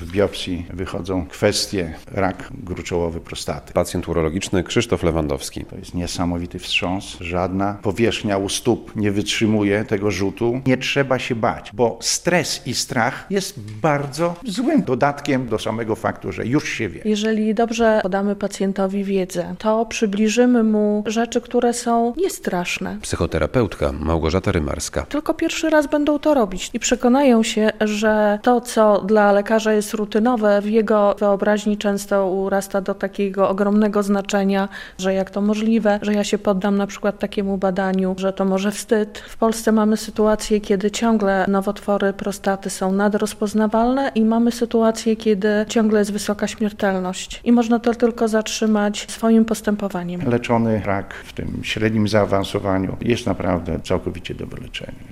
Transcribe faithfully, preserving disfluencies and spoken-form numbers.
w biopsji wychodzą kwestie rak gruczołowy prostaty. Pacjent urologiczny Krzysztof Lewandowski. To jest niesamowity wstrząs. Żadna powierzchnia u stóp nie wytrzymuje tego rzutu. Nie trzeba się bać, bo stres i strach jest bardzo złym dodatkiem do samego faktu, że już się wie. Jeżeli dobrze podamy pacjentowi wiedzę, to przybliżymy mu rzeczy, które są niestraszne. Psychoterapeutka Małgorzata Rymarska. Tylko pierwszy raz będą to robić i przekonają się, że to, co dla lekarza jest rutynowe, w jego wyobraźni często urasta do takiego ogromnego znaczenia, że jak to możliwe, że ja się poddam na przykład takiemu badaniu, że to może wstyd. W Polsce mamy sytuację, kiedy ciągle nowotwory prostaty są nadrozpoznawalne i mamy sytuację, kiedy ciągle jest wysoka śmiertelność i można to tylko zatrzymać swoim postępowaniem. Leczony rak w tym średnim zaawansowaniu jest naprawdę całkowicie do wyleczenia.